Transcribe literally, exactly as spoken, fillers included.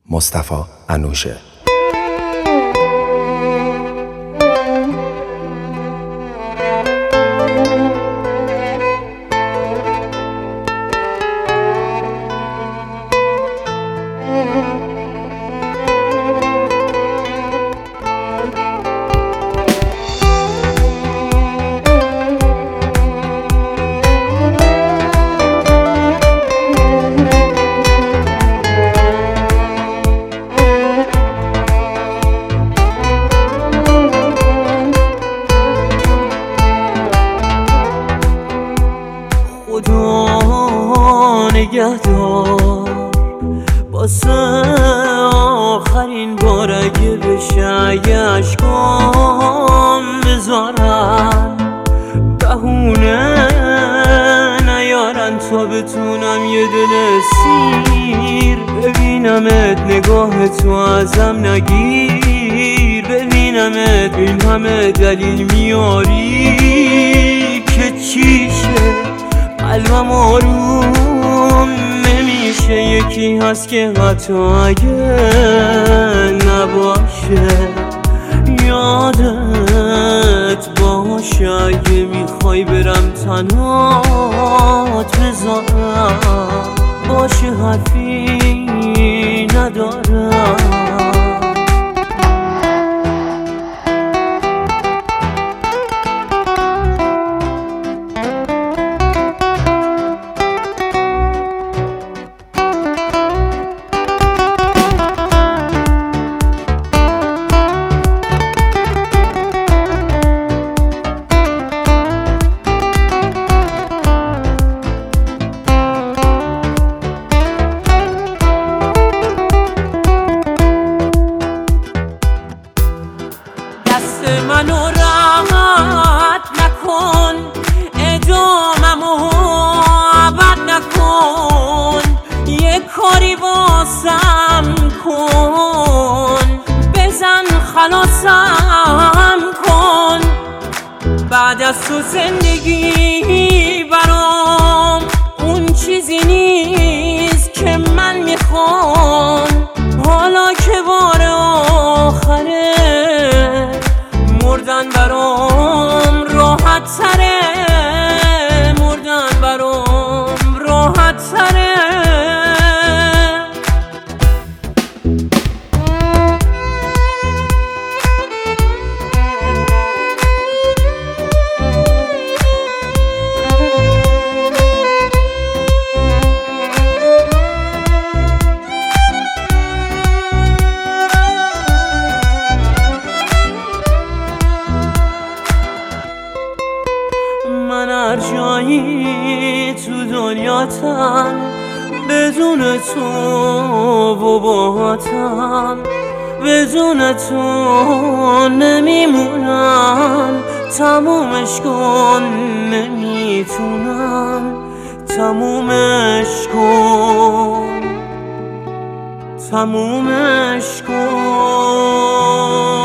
مصطفی انوشه. خدا نگهدار واسه آخرین بار اگه بشه اگه اشکام بذارن بهونه نیارن تا بتونم یه دل سیر ببینمت نگاه تو ازم نگیر ببینمت این همه دلیل میاری که چیشه قلبم آروم نمیشه یکی هست که حتی اگه نباشه یادت باشه اگه میخوای برم تنهات بذارم باشه حرفی ندارم منو راحت نکن اداممو عبد نکن یه کاری واسم کن بزن خلاصم کن بعد از تو زندگی برام اون چیزی نیست که من میخوام حالا که بار آخره مردن برام راحت تره مردن برام راحت تره من هر جایی تو دنیاتم بدون تو و باهاتم بدون تو نمیمونم تمومش کن نمیتونم تمومش کن تمومش کن